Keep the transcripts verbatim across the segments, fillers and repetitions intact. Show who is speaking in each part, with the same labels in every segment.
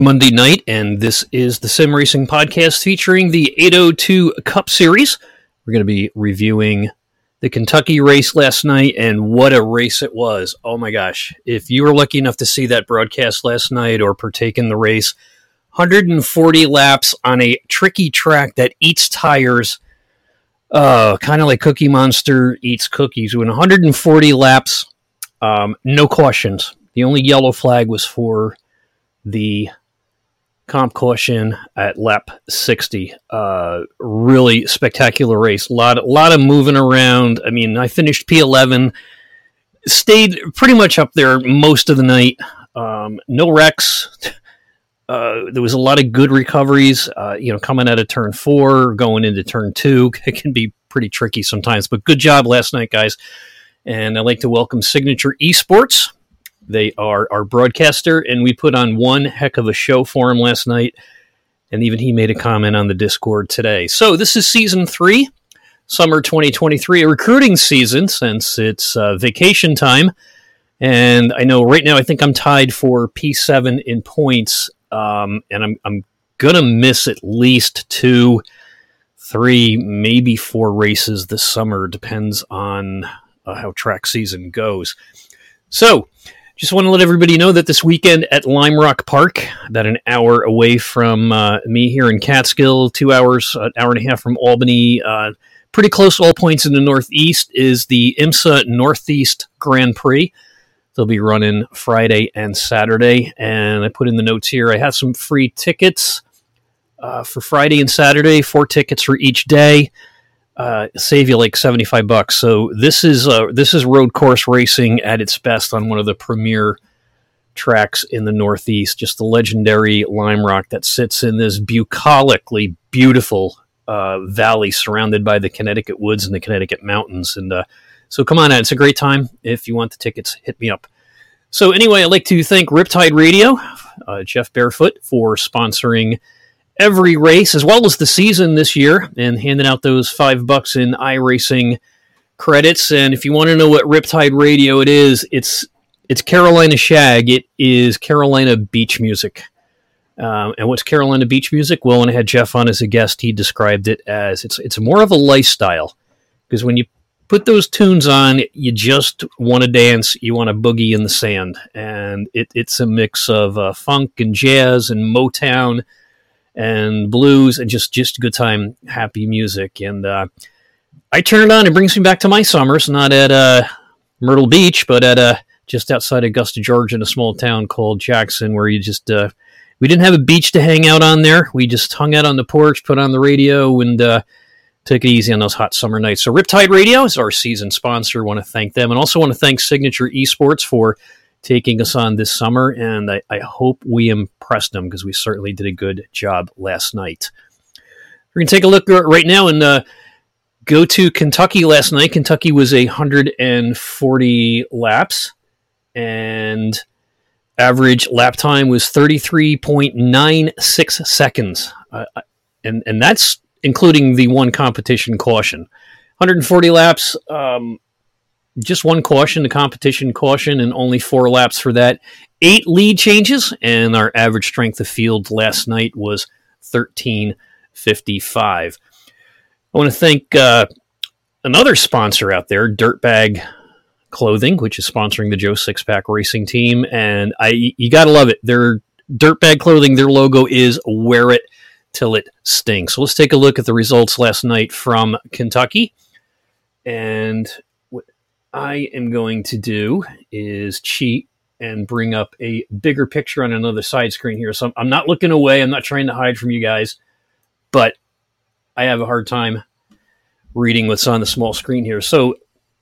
Speaker 1: Monday night, and this is the Sim Racing Podcast featuring the eight oh two Cup Series. We're going to be reviewing the Kentucky race last night, and what a race it was. Oh my gosh. If you were lucky enough to see that broadcast last night or partake in the race, one hundred forty laps on a tricky track that eats tires, uh, kind of like Cookie Monster eats cookies. When one hundred forty laps, um, no cautions. The only yellow flag was for the comp caution at lap sixty. Uh, really spectacular race. A lot, a lot of moving around. I mean, I finished P eleven, stayed pretty much up there most of the night. Um, no wrecks. Uh, there was a lot of good recoveries, uh, you know, coming out of turn four, going into turn two. It can be pretty tricky sometimes, but good job last night, guys. And I'd like to welcome Signature Esports. They are our broadcaster, and we put on one heck of a show for him last night, and even he made a comment on the Discord today. So this is season three, summer twenty twenty-three, a recruiting season since it's uh, vacation time, and I know right now I think I'm tied for P seven in points, um, and I'm, I'm going to miss at least two, three, maybe four races this summer, depends on uh, how track season goes. So, just want to let everybody know that this weekend at Lime Rock Park, about an hour away from uh, me here in Catskill, two hours, an hour and a half from Albany, uh, pretty close to all points in the Northeast, is the IMSA Northeast Grand Prix. They'll be running Friday and Saturday, and I put in the notes here, I have some free tickets uh, for Friday and Saturday, four tickets for each day. Uh, save you like seventy-five bucks. So this is uh, this is road course racing at its best on one of the premier tracks in the Northeast, just the legendary Lime Rock that sits in this bucolically beautiful uh, valley surrounded by the Connecticut woods and the Connecticut mountains. And uh, so come on out. It's a great time. If you want the tickets, hit me up. So anyway, I'd like to thank Riptide Radio, uh, Jeff Barefoot, for sponsoring every race as well as the season this year and handing out those five bucks in iRacing credits. And if you want to know what Riptide Radio it is, it's it's Carolina Shag. It is Carolina beach music. Um, and what's Carolina beach music? Well, when I had Jeff on as a guest, he described it as it's it's more of a lifestyle, because when you put those tunes on, you just want to dance, you want to boogie in the sand, and it, it's a mix of uh, funk and jazz and Motown and blues, and just, just good time, happy music. And uh, I turn it on, it brings me back to my summers, not at uh, Myrtle Beach, but at uh, just outside Augusta, Georgia, in a small town called Jackson, where you just, uh, we didn't have a beach to hang out on there. We just hung out on the porch, put on the radio, and uh, took it easy on those hot summer nights. So Riptide Radio is our season sponsor. I want to thank them, and also want to thank Signature Esports for taking us on this summer, and I, I hope we impressed them, because we certainly did a good job last night. We're going to take a look right now and uh, go to Kentucky last night. Kentucky was one hundred forty laps, and average lap time was thirty-three point nine six seconds, uh, and, and that's including the one competition caution. one hundred forty laps, um, just one caution, the competition caution, and only four laps for that. Eight lead changes, and our average strength of field last night was thirteen fifty-five. I want to thank uh, another sponsor out there, Dirtbag Clothing, which is sponsoring the Joe Sixpack Racing Team, and I you got to love it. Their Dirtbag Clothing, their logo is "Wear It Till It Stinks." So let's take a look at the results last night from Kentucky, and I am going to do is cheat and bring up a bigger picture on another side screen here. So I'm not looking away. I'm not trying to hide from you guys, but I have a hard time reading what's on the small screen here. So,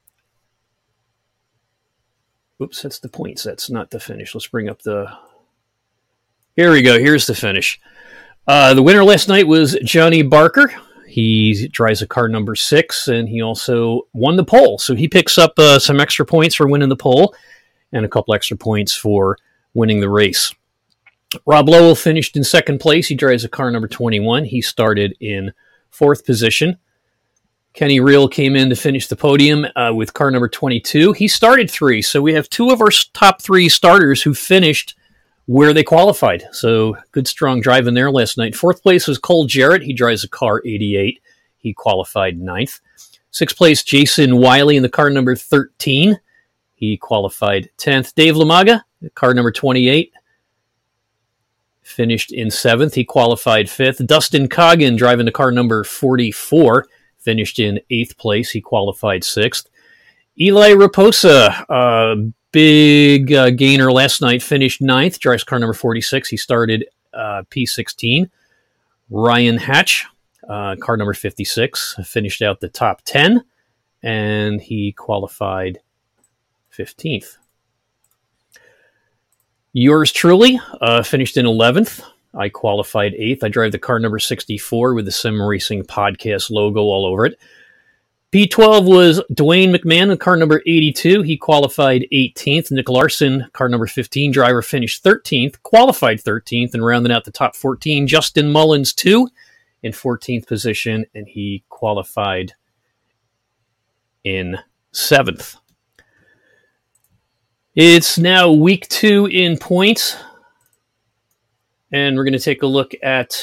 Speaker 1: oops, that's the points. That's not the finish. Let's bring up the... Here we go. Here's the finish. Uh, the winner last night was Johnny Barker. He drives a car number six, and he also won the pole. So he picks up uh, some extra points for winning the pole and a couple extra points for winning the race. Rob Lowell finished in second place. He drives a car number twenty-one. He started in fourth position. Kenny Reel came in to finish the podium uh, with car number twenty-two. He started three, so we have two of our top three starters who finished where they qualified. So good, strong driving there last night. Fourth place was Cole Jarrett. He drives a car eighty-eight. He qualified ninth. Sixth place, Jason Wiley in the car number thirteen. He qualified tenth. Dave Lamaga, car number twenty-eight, finished in seventh. He qualified fifth. Dustin Coggin driving the car number forty-four, finished in eighth place. He qualified sixth. Eli Raposa, uh, big uh, gainer last night, finished ninth. Drives car number forty-six. He started uh, P sixteen. Ryan Hatch, uh, car number fifty-six, finished out the top ten, and he qualified fifteenth. Yours truly uh, finished in eleventh. I qualified eighth. I drive the car number sixty-four with the Sim Racing Podcast logo all over it. P twelve was Dwayne McMahon, car number eighty-two. He qualified eighteenth. Nick Larson, car number fifteen driver, finished thirteenth, qualified thirteenth, and rounding out the top fourteen, Justin Mullins, two, in fourteenth position, and he qualified in seventh. It's now week two in points, and we're going to take a look at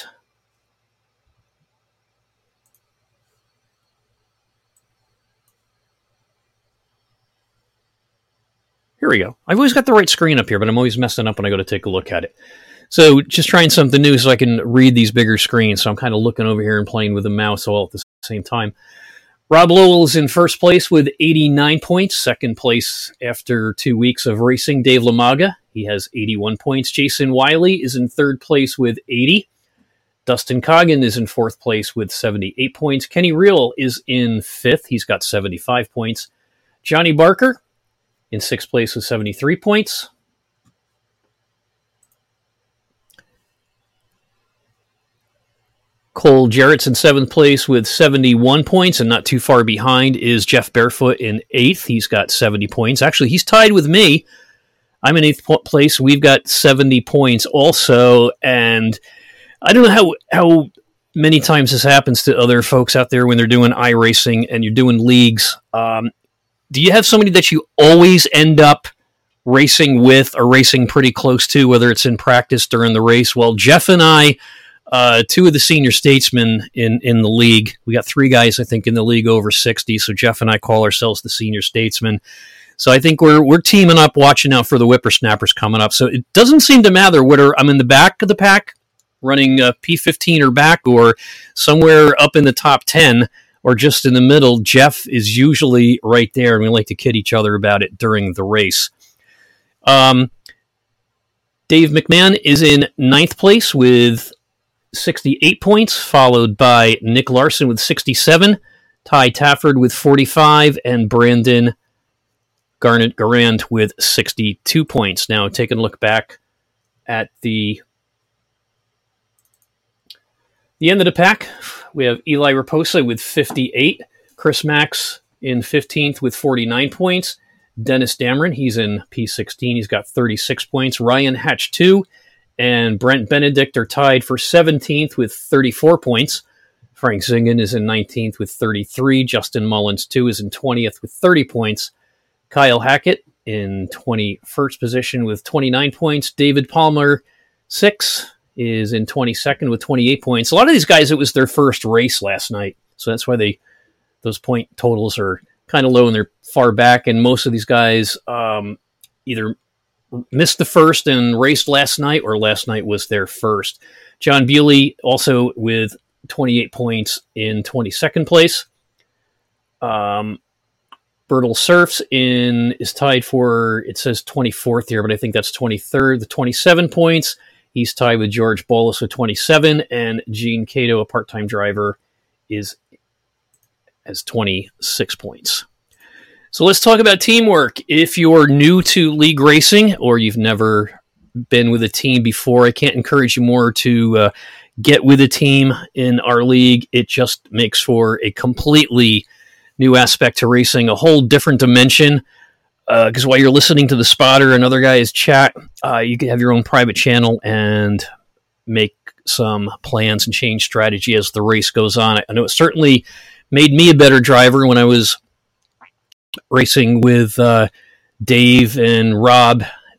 Speaker 1: here we go. I've always got the right screen up here, but I'm always messing up when I go to take a look at it. So just trying something new so I can read these bigger screens. So I'm kind of looking over here and playing with the mouse all at the same time. Rob Lowell's in first place with eighty-nine points. Second place after two weeks of racing, Dave Lamaga. He has eighty-one points. Jason Wiley is in third place with eighty. Dustin Coggin is in fourth place with seventy-eight points. Kenny Reel is in fifth. He's got seventy-five points. Johnny Barker in sixth place with seventy-three points. Cole Jarrett's in seventh place with seventy-one points, and not too far behind is Jeff Barefoot in eighth. He's got seventy points. Actually, he's tied with me. I'm in eighth place. We've got seventy points also, and I don't know how how many times this happens to other folks out there when they're doing iRacing and you're doing leagues. Um, do you have somebody that you always end up racing with or racing pretty close to, whether it's in practice during the race? Well, Jeff and I, Uh, two of the senior statesmen in, in the league. We got three guys, I think, in the league over sixty. So Jeff and I call ourselves the senior statesmen. So I think we're we're teaming up, watching out for the whippersnappers coming up. So it doesn't seem to matter whether I'm in the back of the pack, running uh, P fifteen or back, or somewhere up in the top ten, or just in the middle. Jeff is usually right there, and we like to kid each other about it during the race. Um, Dave McMahon is in ninth place with sixty-eight points, followed by Nick Larson with sixty-seven, Ty Tafford with forty-five, and Brandon Garnett Garand with sixty-two points. Now, taking a look back at the the end of the pack, we have Eli Raposa with fifty-eight, Chris Max in fifteenth with forty-nine points, Dennis Dameron, he's in P sixteen, he's got thirty-six points, Ryan Hatch, two, and Brent Benedict are tied for seventeenth with thirty-four points. Frank Zingen is in nineteenth with thirty-three. Justin Mullins, two, is in twentieth with thirty points. Kyle Hackett in twenty-first position with twenty-nine points. David Palmer, six, is in twenty-second with twenty-eight points. A lot of these guys, it was their first race last night, so that's why they those point totals are kind of low and they're far back, and most of these guys um, either missed the first and raced last night, or last night was their first. John Bewley also with twenty-eight points in twenty-second place. Um, Bertel Surfs in is tied for, it says twenty-fourth here, but I think that's twenty-third, the twenty-seven points. He's tied with George Bolus with twenty-seven, and Gene Cato, a part-time driver, is has twenty-six points. So let's talk about teamwork. If you're new to league racing or you've never been with a team before, I can't encourage you more to uh, get with a team in our league. It just makes for a completely new aspect to racing, a whole different dimension. Because uh, while you're listening to the spotter and other guys chat, uh, you can have your own private channel and make some plans and change strategy as the race goes on. I know it certainly made me a better driver when I was racing with uh, Dave and Rob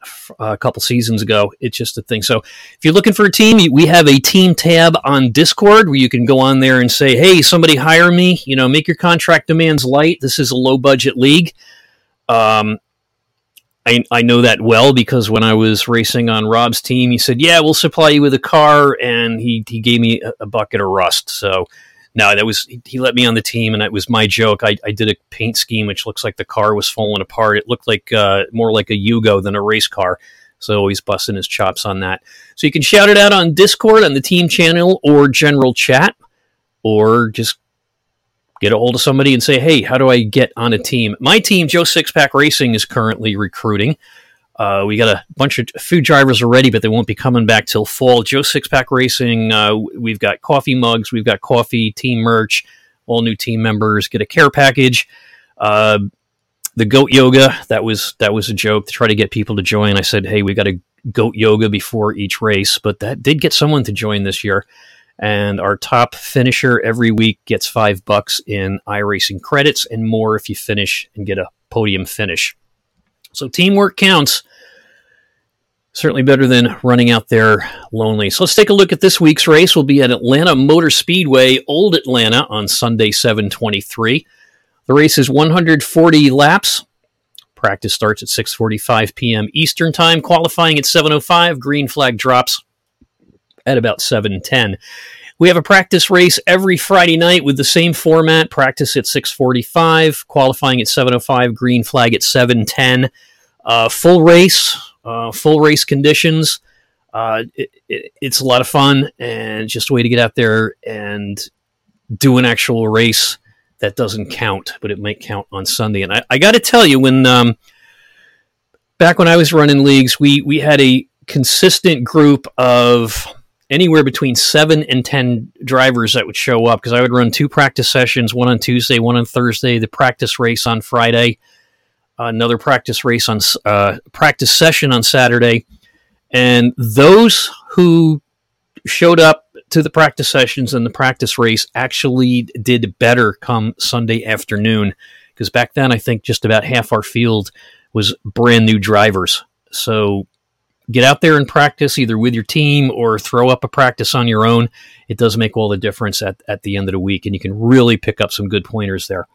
Speaker 1: uh, a couple seasons ago. It's just a thing. So if you're looking for a team, we have a team tab on Discord where you can go on there and say, hey, somebody hire me, you know, make your contract demands light. This is a low budget league. Um, I, I know that well because when I was racing on Rob's team, he said, yeah, we'll supply you with a car. And he, he gave me a, a bucket of rust. So no, that was, he let me on the team and that was my joke. I, I did a paint scheme, which looks like the car was falling apart. It looked like uh, more like a Yugo than a race car. So he's busting his chops on that. So you can shout it out on Discord, on the team channel or general chat, or just get a hold of somebody and say, hey, how do I get on a team? My team, Joe Sixpack Racing, is currently recruiting. Uh, we got a bunch of food drivers already, but they won't be coming back till fall. Joe Sixpack Racing, uh, we've got coffee mugs, we've got coffee, team merch, all new team members get a care package. Uh, the goat yoga, that was that was a joke to try to get people to join. I said, hey, we got a goat yoga before each race, but that did get someone to join this year. And our top finisher every week gets five bucks in iRacing credits and more if you finish and get a podium finish. So teamwork counts. Certainly better than running out there lonely. So let's take a look at this week's race. We'll be at Atlanta Motor Speedway, Old Atlanta, on Sunday, seven twenty-three. The race is one hundred forty laps. Practice starts at six forty-five p.m. Eastern Time. Qualifying at seven oh five. Green flag drops at about seven ten. We have a practice race every Friday night with the same format. Practice at six forty-five. Qualifying at seven oh five. Green flag at seven ten. Uh, full race. Uh, full race conditions. Uh, it, it, it's a lot of fun and just a way to get out there and do an actual race that doesn't count, but it might count on Sunday. And I, I got to tell you, when um, back when I was running leagues, we we had a consistent group of anywhere between seven and ten drivers that would show up because I would run two practice sessions, one on Tuesday, one on Thursday, the practice race on Friday, another practice race on uh, practice session on Saturday. And those who showed up to the practice sessions and the practice race actually did better come Sunday afternoon. Because back then, I think just about half our field was brand new drivers. So get out there and practice either with your team or throw up a practice on your own. It does make all the difference at, at the end of the week. And you can really pick up some good pointers there.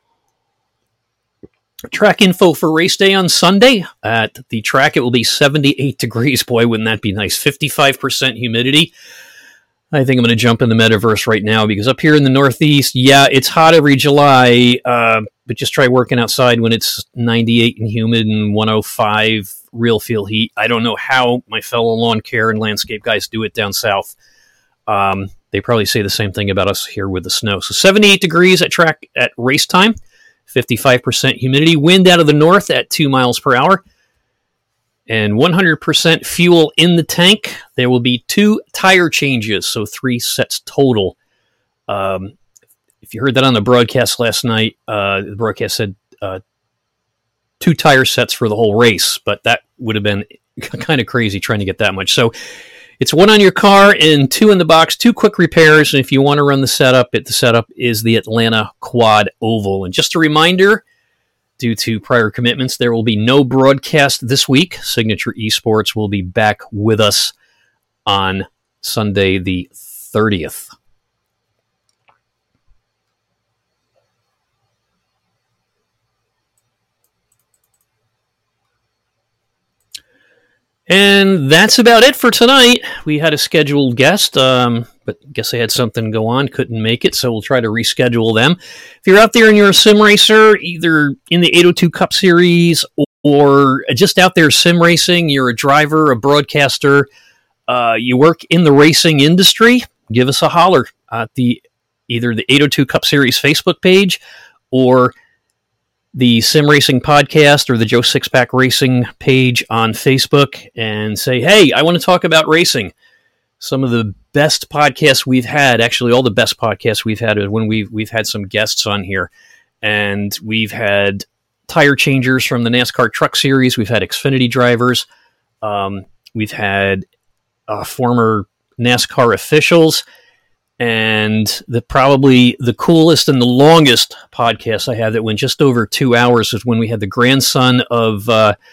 Speaker 1: Track info for race day on Sunday. At the track, it will be seventy-eight degrees. Boy, wouldn't that be nice? fifty-five percent humidity. I think I'm going to jump in the metaverse right now because up here in the Northeast, yeah, it's hot every July, uh, but just try working outside when it's ninety-eight and humid and one oh five real feel heat. I don't know how my fellow lawn care and landscape guys do it down south. Um, they probably say the same thing about us here with the snow. So seventy-eight degrees at track at race time. fifty-five percent humidity, wind out of the north at two miles per hour, and one hundred percent fuel in the tank. There will be two tire changes, so three sets total. Um, if you heard that on the broadcast last night, uh, the broadcast said uh, two tire sets for the whole race, but that would have been kind of crazy trying to get that much. So it's one on your car and two in the box, two quick repairs. And if you want to run the setup, it, the setup is the Atlanta Quad Oval. And just a reminder, due to prior commitments, there will be no broadcast this week. Signature Esports will be back with us on Sunday the thirtieth. And that's about it for tonight. We had a scheduled guest, um, but I guess they had something go on, couldn't make it, so we'll try to reschedule them. If you're out there and you're a sim racer, either in the eight oh two Cup Series or just out there sim racing, you're a driver, a broadcaster, uh, you work in the racing industry, give us a holler at the either the eight oh two Cup Series Facebook page or the Sim Racing Podcast or the Joe Sixpack Racing page on Facebook and say, hey, I want to talk about racing. Some of the best podcasts we've had, actually all the best podcasts we've had, is when we've, we've had some guests on here. And we've had tire changers from the NASCAR Truck Series. We've had Xfinity drivers. Um, we've had uh, former NASCAR officials. And the probably the coolest and the longest podcast I had that went just over two hours is when we had the grandson of uh,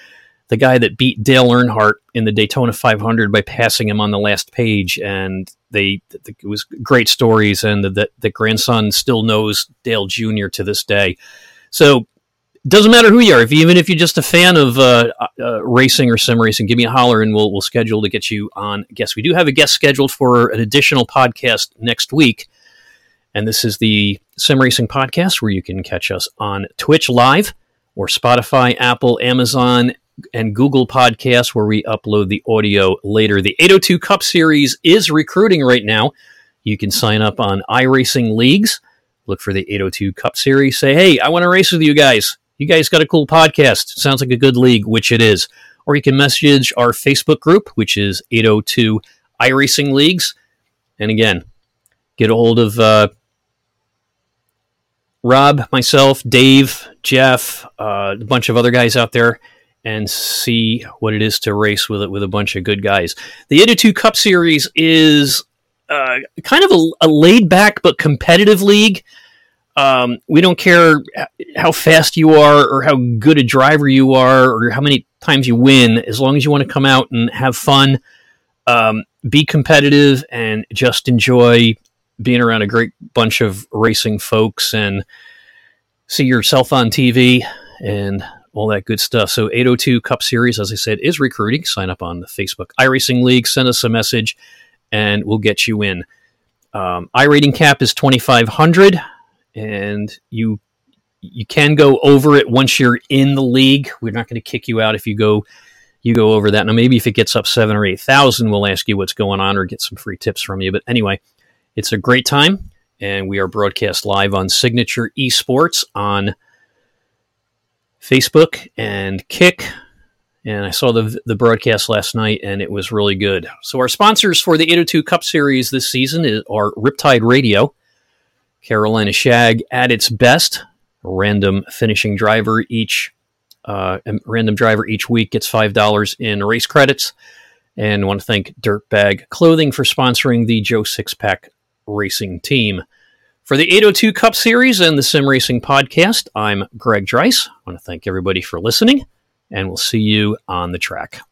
Speaker 1: the guy that beat Dale Earnhardt in the Daytona five hundred by passing him on the last page. And they, it was great stories, and the, the, the grandson still knows Dale Junior to this day. So it doesn't matter who you are. If even if you're just a fan of uh, uh, racing or sim racing, give me a holler and we'll we'll schedule to get you on guest. We do have a guest scheduled for an additional podcast next week, and this is the Sim Racing Podcast, where you can catch us on Twitch Live or Spotify, Apple, Amazon, and Google Podcasts, where we upload the audio later. The eight oh two Cup Series is recruiting right now. You can sign up on iRacing Leagues. Look for the eight oh two Cup Series. Say, hey, I want to race with you guys. You guys got a cool podcast. Sounds like a good league, which it is. Or you can message our Facebook group, which is eight oh two iRacing Leagues. And again, get a hold of uh, Rob, myself, Dave, Jeff, uh, a bunch of other guys out there, and see what it is to race with it with a bunch of good guys. The eight oh two Cup Series is uh, kind of a, a laid-back but competitive league. Um, we don't care how fast you are or how good a driver you are or how many times you win, as long as you want to come out and have fun, um, be competitive, and just enjoy being around a great bunch of racing folks and see yourself on T V and all that good stuff. So eight oh two Cup Series, as I said, is recruiting. Sign up on the Facebook iRacing League, send us a message, and we'll get you in. Um, iRating cap is twenty-five hundred, and you you can go over it once you're in the league. We're not going to kick you out if you go you go over that. Now, maybe if it gets up seven or eight thousand, we'll ask you what's going on or get some free tips from you. But anyway, it's a great time, and we are broadcast live on Signature Esports on Facebook and Kick. And I saw the the broadcast last night, and it was really good. So our sponsors for the eight oh two Cup Series this season is, are Riptide Radio, Carolina Shag at its best, a random finishing driver each uh, a random driver each week gets five dollars in race credits. And I want to thank Dirtbag Clothing for sponsoring the Joe Sixpack Racing team. For the eight oh two Cup Series and the Sim Racing Podcast, I'm Greg Dreiss. I want to thank everybody for listening, and we'll see you on the track.